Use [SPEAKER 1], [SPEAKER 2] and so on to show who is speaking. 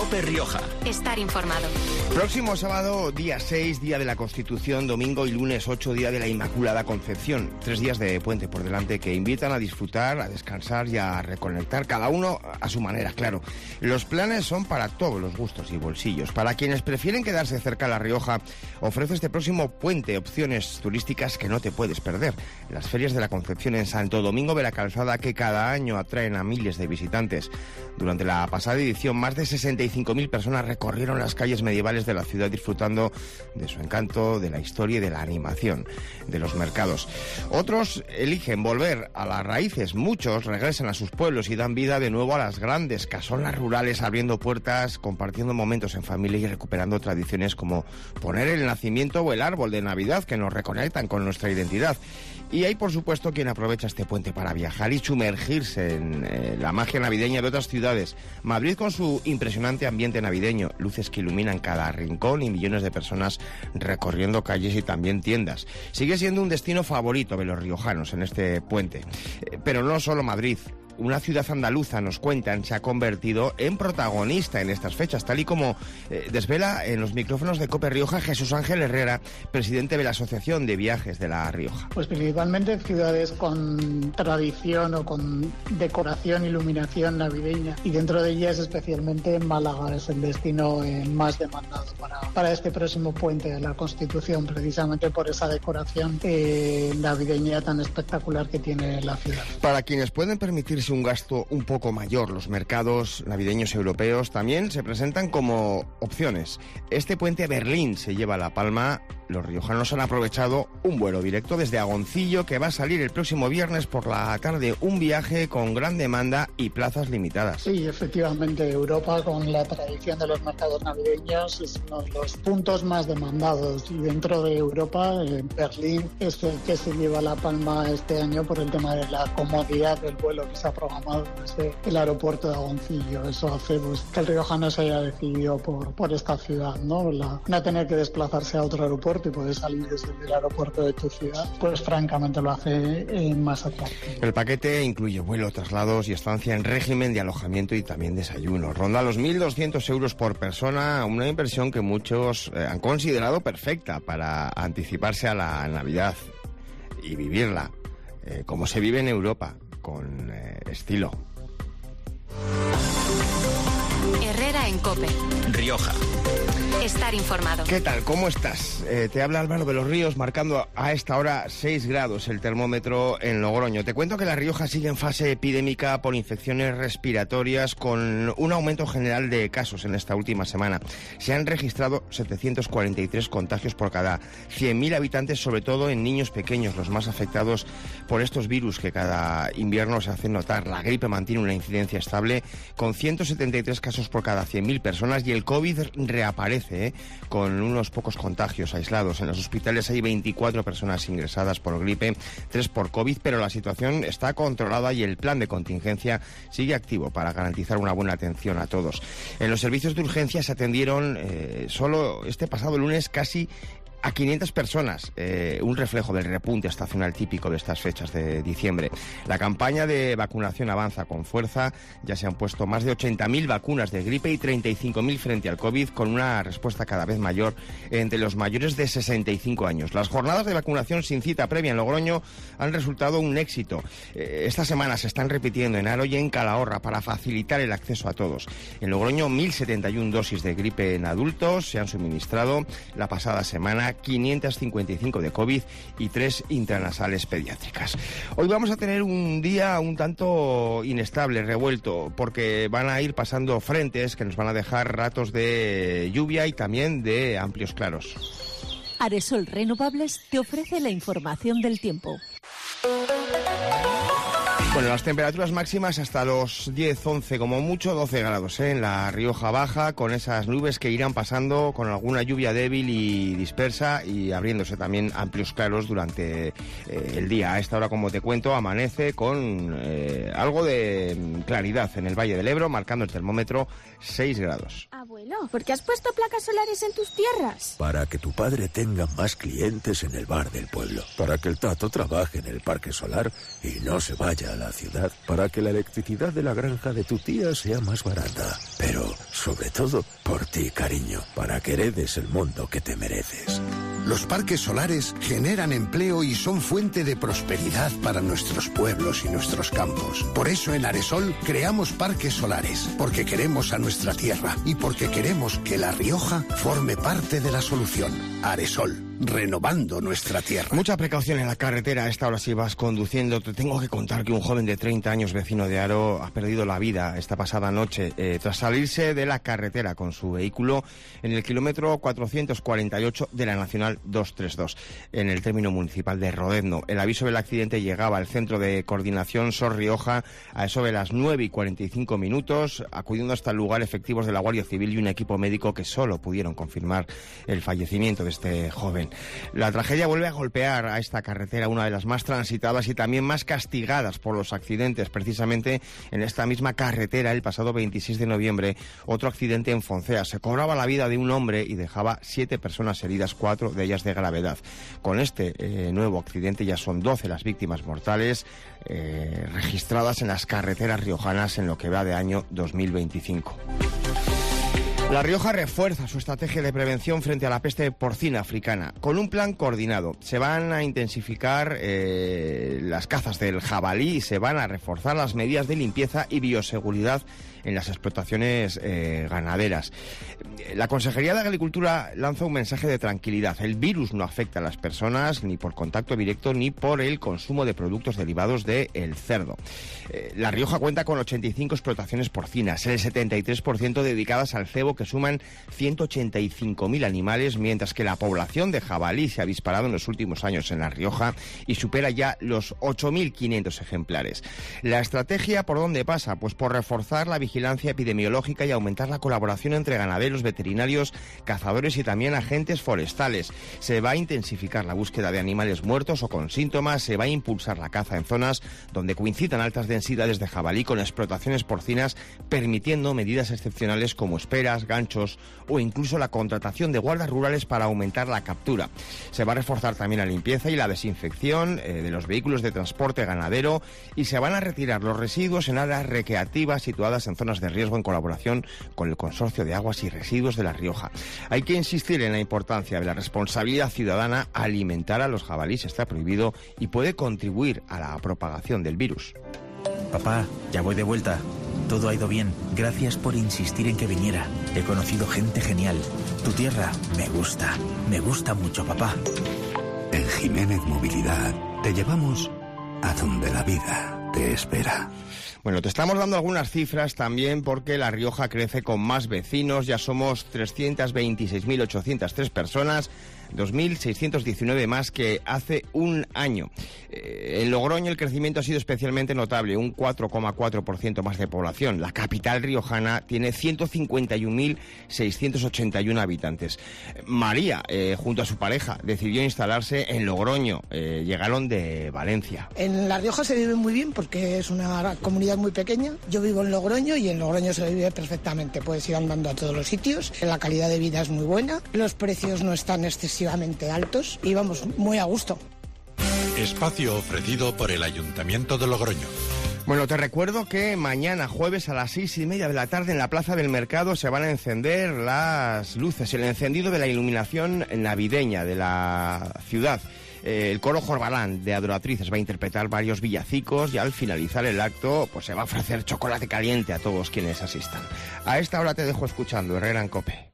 [SPEAKER 1] COPE Rioja.
[SPEAKER 2] Estar informado.
[SPEAKER 3] Próximo sábado, día 6, día de la Constitución, domingo y lunes 8, día de la Inmaculada Concepción. 3 días de puente por delante que invitan a disfrutar, a descansar y a reconectar, cada uno a su manera, claro. Los planes son para todos los gustos y bolsillos. Para quienes prefieren quedarse cerca de La Rioja, ofrece este próximo puente opciones turísticas que no te puedes perder. Las ferias de la Concepción en Santo Domingo de la Calzada, que cada año atraen a miles de visitantes. Durante la pasada edición, más de 65.000 personas recorrieron las calles medievales de la ciudad disfrutando de su encanto, de la historia y de la animación de los mercados. Otros eligen volver a las raíces, muchos regresan a sus pueblos y dan vida de nuevo a las grandes casonas rurales, abriendo puertas, compartiendo momentos en familia y recuperando tradiciones como poner el nacimiento o el árbol de Navidad que nos reconectan con nuestra identidad. Y hay, por supuesto, quien aprovecha este puente para viajar y sumergirse en la magia navideña de otras ciudades. Madrid, con su impresionante ambiente navideño, luces que iluminan cada rincón y millones de personas recorriendo calles y también tiendas. Sigue siendo un destino favorito de los riojanos en este puente. Pero no solo Madrid. Una ciudad andaluza, nos cuentan, se ha convertido en protagonista en estas fechas, tal y como desvela en los micrófonos de COPE Rioja Jesús Ángel Herrera, presidente de la Asociación de Viajes de La Rioja.
[SPEAKER 4] Pues principalmente ciudades con tradición o con decoración, iluminación navideña, y dentro de ellas especialmente Málaga es el destino más demandado para este próximo puente de la Constitución, precisamente por esa decoración navideña tan espectacular que tiene la ciudad.
[SPEAKER 3] Para quienes pueden permitirse un gasto un poco mayor, los mercados navideños europeos también se presentan como opciones. Este puente a Berlín se lleva la palma. Los riojanos han aprovechado un vuelo directo desde Agoncillo que va a salir el próximo viernes por la tarde, un viaje con gran demanda y plazas limitadas.
[SPEAKER 4] Sí, efectivamente, Europa, con la tradición de los mercados navideños, es uno de los puntos más demandados, y dentro de Europa, Berlín es el que se lleva la palma este año por el tema de la comodidad del vuelo que se ha programado desde el aeropuerto de Agoncillo. Eso hace que el riojano se haya decidido por esta ciudad, ¿no? No tener que desplazarse a otro aeropuerto y poder salir desde el aeropuerto de tu ciudad, pues francamente lo hace más atractivo.
[SPEAKER 3] El paquete incluye vuelo, traslados y estancia en régimen de alojamiento y también desayuno. Ronda los 1.200 euros por persona, una inversión que muchos han considerado perfecta para anticiparse a la Navidad y vivirla como se vive en Europa, con estilo.
[SPEAKER 2] Herrera en COPE
[SPEAKER 1] Rioja.
[SPEAKER 2] Estar informado.
[SPEAKER 3] ¿Qué tal? ¿Cómo estás? Te habla Álvaro de los Ríos, marcando a esta hora 6 grados el termómetro en Logroño. Te cuento que La Rioja sigue en fase epidémica por infecciones respiratorias, con un aumento general de casos en esta última semana. Se han registrado 743 contagios por cada 100.000 habitantes, sobre todo en niños pequeños, los más afectados por estos virus que cada invierno se hacen notar. La gripe mantiene una incidencia estable, con 173 casos por cada 100.000 personas, y el COVID reaparece, con unos pocos contagios aislados. En los hospitales hay 24 personas ingresadas por gripe, 3 por COVID, pero la situación está controlada y el plan de contingencia sigue activo para garantizar una buena atención a todos. En los servicios de urgencia se atendieron solo este pasado lunes casi a 500 personas, un reflejo del repunte estacional típico de estas fechas de diciembre. La campaña de vacunación avanza con fuerza, ya se han puesto más de 80.000 vacunas de gripe y 35.000 frente al COVID, con una respuesta cada vez mayor entre los mayores de 65 años. Las jornadas de vacunación sin cita previa en Logroño han resultado un éxito. Esta semana se están repitiendo en Aro y en Calahorra para facilitar el acceso a todos. En Logroño, 1.071 dosis de gripe en adultos se han suministrado la pasada semana, 555 de COVID y 3 intranasales pediátricas. Hoy vamos a tener un día un tanto inestable, revuelto, porque van a ir pasando frentes que nos van a dejar ratos de lluvia y también de amplios claros.
[SPEAKER 5] Aresol Renovables te ofrece la información del tiempo.
[SPEAKER 3] Bueno, las temperaturas máximas hasta los 10, 11, como mucho 12 grados, en la Rioja Baja, con esas nubes que irán pasando con alguna lluvia débil y dispersa, y abriéndose también amplios claros durante el día. A esta hora, como te cuento, amanece con algo de claridad en el Valle del Ebro, marcando el termómetro 6 grados.
[SPEAKER 6] Abuelo, ¿por qué has puesto placas solares en tus tierras?
[SPEAKER 7] Para que tu padre tenga más clientes en el bar del pueblo. Para que el Tato trabaje en el parque solar y no se vaya a la ciudad para que la electricidad de la granja de tu tía sea más barata. Pero, sobre todo, por ti, cariño, para que heredes el mundo que te mereces.
[SPEAKER 1] Los parques solares generan empleo y son fuente de prosperidad para nuestros pueblos y nuestros campos. Por eso en Aresol creamos parques solares, porque queremos a nuestra tierra y porque queremos que La Rioja forme parte de la solución. Aresol, renovando nuestra tierra.
[SPEAKER 3] Mucha precaución en la carretera a esta hora si vas conduciendo. Te tengo que contar que un joven de 30 años, vecino de Haro, ha perdido la vida esta pasada noche tras salirse de la carretera con su vehículo en el kilómetro 448 de la Nacional 232, en el término municipal de Rodezno. El aviso del accidente llegaba al Centro de Coordinación SOS Rioja a eso de las 9:45 minutos, acudiendo hasta el lugar efectivos de la Guardia Civil y un equipo médico que solo pudieron confirmar el fallecimiento de este joven. La tragedia vuelve a golpear a esta carretera, una de las más transitadas y también más castigadas por los accidentes. Precisamente en esta misma carretera, el pasado 26 de noviembre, otro accidente en Foncea. Se cobraba la vida de un hombre y dejaba 7 personas heridas, 4 de ellas de gravedad. Con este nuevo accidente ya son 12 las víctimas mortales registradas en las carreteras riojanas en lo que va de año 2025. La Rioja refuerza su estrategia de prevención frente a la peste porcina africana. Con un plan coordinado se van a intensificar las cazas del jabalí y se van a reforzar las medidas de limpieza y bioseguridad en las explotaciones ganaderas. La Consejería de Agricultura lanza un mensaje de tranquilidad. El virus no afecta a las personas ni por contacto directo ni por el consumo de productos derivados del cerdo. La Rioja cuenta con 85 explotaciones porcinas, el 73% dedicadas al cebo, que suman 185.000 animales, mientras que la población de jabalí se ha disparado en los últimos años en La Rioja y supera ya los 8.500 ejemplares. ¿La estrategia por dónde pasa? Pues por reforzar la vigilancia epidemiológica y aumentar la colaboración entre ganaderos, veterinarios, cazadores y también agentes forestales. Se va a intensificar la búsqueda de animales muertos o con síntomas, se va a impulsar la caza en zonas donde coincidan altas densidades de jabalí con explotaciones porcinas, permitiendo medidas excepcionales como esperas, ganchos o incluso la contratación de guardas rurales para aumentar la captura. Se va a reforzar también la limpieza y la desinfección de los vehículos de transporte ganadero y se van a retirar los residuos en áreas recreativas situadas en zonas de riesgo en colaboración con el Consorcio de Aguas y Residuos de La Rioja. Hay que insistir en la importancia de la responsabilidad ciudadana. Alimentar a los jabalíes está prohibido y puede contribuir a la propagación del virus.
[SPEAKER 8] Papá, ya voy de vuelta. Todo ha ido bien. Gracias por insistir en que viniera. He conocido gente genial. Tu tierra me gusta mucho, papá.
[SPEAKER 1] En Jiménez Movilidad te llevamos a donde la vida te espera.
[SPEAKER 3] Bueno, te estamos dando algunas cifras también porque La Rioja crece con más vecinos. Ya somos 326.803 personas, 2.619 más que hace un año. En Logroño el crecimiento ha sido especialmente notable, un 4,4% más de población. La capital riojana tiene 151.681 habitantes. María, junto a su pareja, decidió instalarse en Logroño. Llegaron de Valencia.
[SPEAKER 9] En La Rioja se vive muy bien porque es una comunidad muy pequeña. Yo vivo en Logroño y en Logroño se vive perfectamente. Puedes ir andando a todos los sitios. La calidad de vida es muy buena. Los precios no están excesivamente altos y vamos muy a gusto.
[SPEAKER 10] Espacio ofrecido por el Ayuntamiento de Logroño.
[SPEAKER 3] Bueno, te recuerdo que mañana jueves a las 6:30 de la tarde en la Plaza del Mercado se van a encender las luces, el encendido de la iluminación navideña de la ciudad. El coro Jorbalán de Adoratrices va a interpretar varios villancicos y al finalizar el acto pues se va a ofrecer chocolate caliente a todos quienes asistan. A esta hora te dejo escuchando Herrera en COPE.